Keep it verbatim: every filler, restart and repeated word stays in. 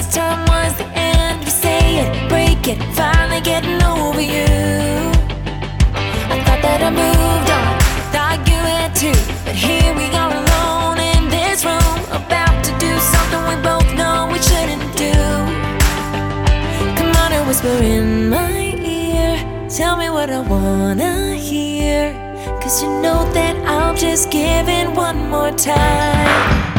this time was the end. We say it, break it, finally getting over you. I thought that I moved on, thought you had too, but here we are alone in this room, about to do something we both know we shouldn't do. Come on and whisper in my ear, tell me what I wanna hear, 'cause you know that I'm just giving one more time.